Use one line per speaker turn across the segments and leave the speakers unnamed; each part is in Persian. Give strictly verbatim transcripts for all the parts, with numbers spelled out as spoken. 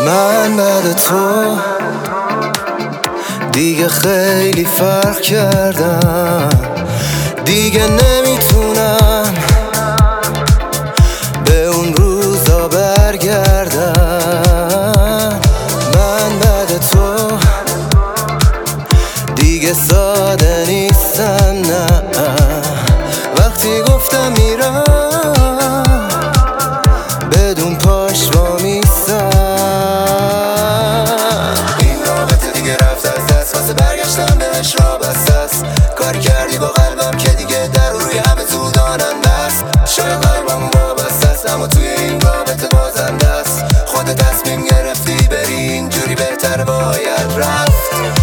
من بعد تو دیگه خیلی فرق کردم، دیگه نمیتونم به اون روزا برگردم. من بعد تو دیگه ساده نیستم، نه وقتی گفتم میرم بدون پاش وامیستم. این رابطه دیگه رفت از دست، واسه برگشتم بهش را بسته است. کاری کردی با قلبم که دیگه در روی همه زودانم بس. شاید قلبم وابسته است اما توی این رابطه بازنده است. خودت تصمیم گرفتی بری، اینجوری بهتر باید رفت.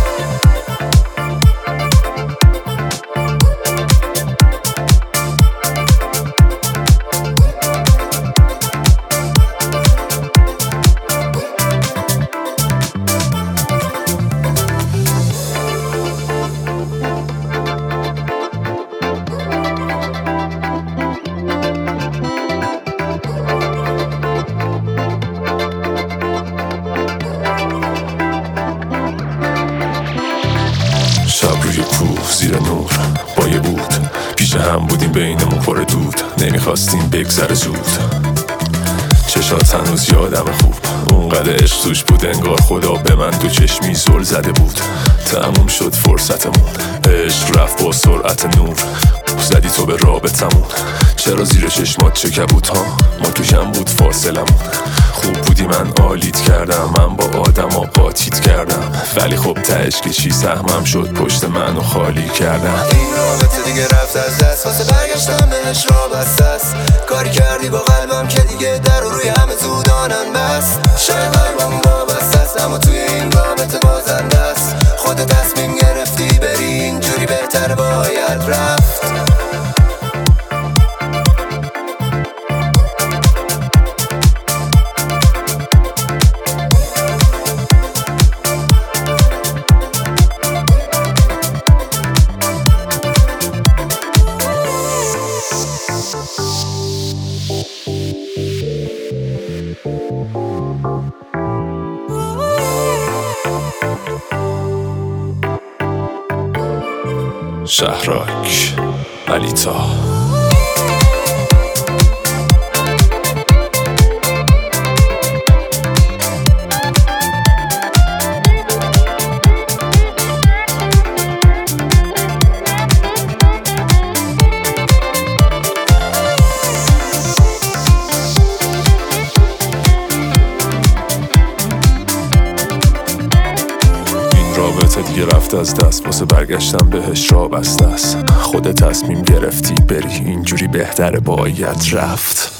شب روی کوه زیر نور بایه بود، پیش هم بودیم بینمون پر دود، نمیخواستیم بگذره زود. چشات هنوز یادم خوب، اونقدر عشق توش بود انگار خدا به من دو چشمی زل زده بود. تموم شد فرصتمون، عشق رفت با سرعت نور، زدی تو به رابطمون. چرا زیر چشمات چه کبود ها، ما تو کم بود فاصلمون. خوب بودی من عالیت کردم، من با آدم ها قاطیت کردم، ولی خب تهش که چی سهمم شد پشت منو خالی کردم.
این رابطه دیگه رفت از دست، واسه برگشتم بهش را بسته است. کاری کردی با قلبم که دیگه در روی همه زودانم بس. شاید قلبم وابسته است اما توی این رابطه بازنده است. خودت تصمیم گرفتی بری، اینجوری بهتر باید رفت.
شهرک علیتا. رابطه دیگه رفت از دست، واسه برگشتم بهش را بسته است. خودت تصمیم گرفتی بری، اینجوری بهتره باید رفت.